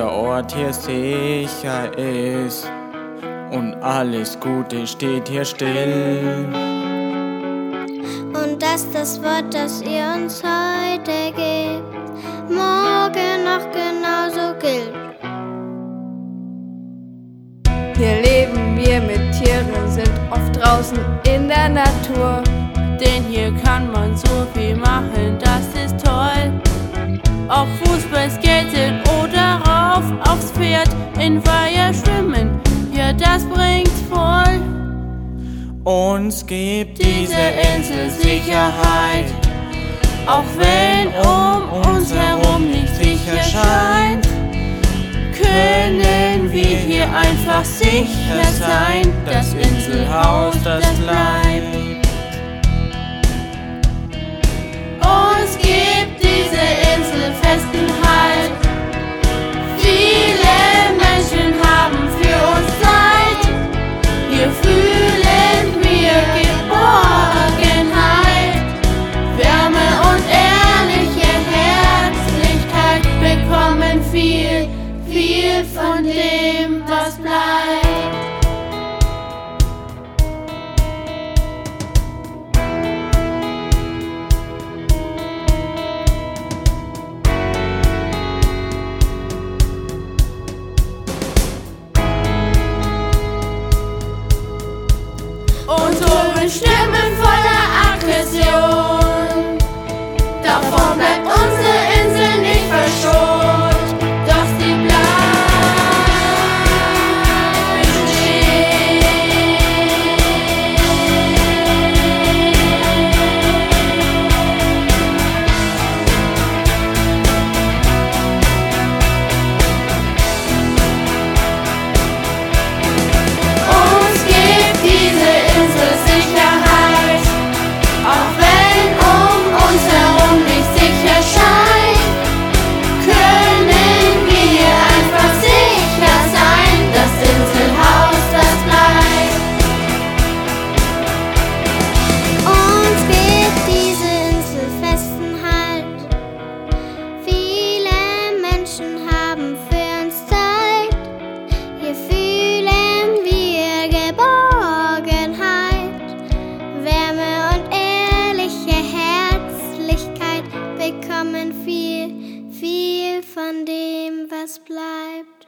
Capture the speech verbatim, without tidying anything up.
dieser Ort hier sicher ist und alles Gute steht hier still. Und dass das Wort, das ihr uns heute gebt, morgen noch genauso gilt. Hier leben wir mit Tieren, sind oft draußen in der Natur. Denn hier kann man so viel machen, das ist toll. Ob Fußball, Skaten oder rauf aufs Pferd, in Weiher schwimmen, ja das bringt's voll. Uns gibt diese Insel Sicherheit, auch wenn um uns herum nicht sicher scheint, können wir hier einfach sicher sein, das Inselhaus, das bleibt. Uns gibt diese Insel festen Halt, viele Menschen haben für uns Zeit, hier fühlen wir Geborgenheit, Wärme und ehrliche Herzlichkeit, bekommen viel, viel von dem, was bleibt. Unsere Stimmen voller Aggression, davon bleibt unsere Insel nicht verschont, doch sie bleibt bestehen. Uns gibt diese Insel Sicherheit, auch wenn um uns herum nicht sicher scheint, können wir einfach sicher sein, das Inselhaus, das bleibt. Uns gibt diese Insel festen Halt, viele Menschen haben für uns Zeit, hier fühlen wir Geborgenheit, Wärme und ehrliche Herzlichkeit, bekommen viel, viel von dem, was bleibt.